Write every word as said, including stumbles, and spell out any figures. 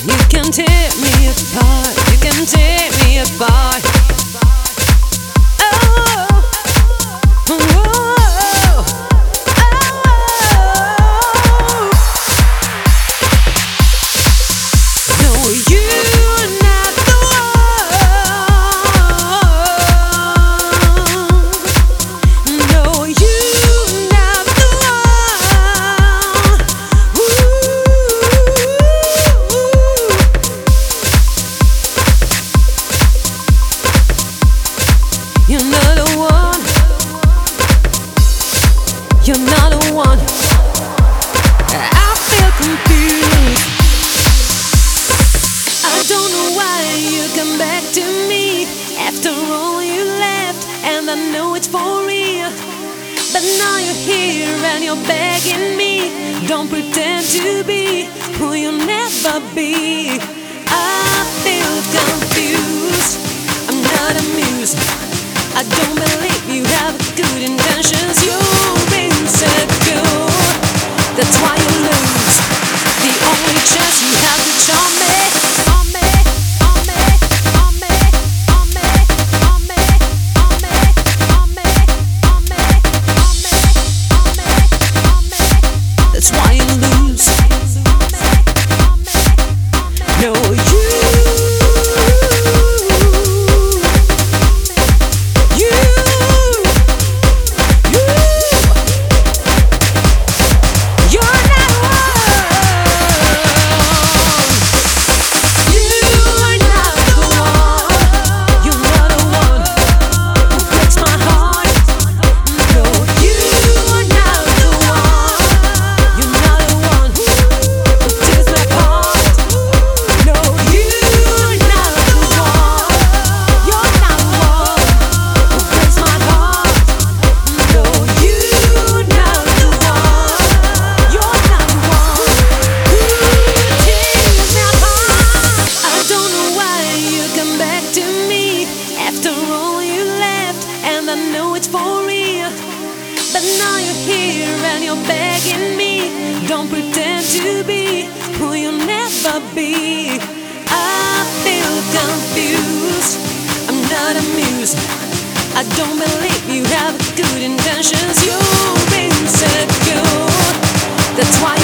You can tear me apart, you can tear me apart. Oh, oh, oh, oh. No, you're not the one. No, you're not the one. Ooh. You're not the one. You're not the one. I feel confused. I don't know why you come back to me after all you left, and I know it's for real. But now you're here and you're begging me. Don't pretend to be who you'll never be. I feel confused. I'm not amused. I don't believe you have good intentions. You're insecure. That's why you lose. The only chance you have to charm me. On me, on me, on me, on me, on me, on me, on me, on me, on me, on me, on me. That's why you lose. No, you. I know it's for real, but now you're here and you're begging me. Don't pretend to be who you'll never be. I feel confused. I'm not amused. I don't believe you have good intentions. You're insecure. That's why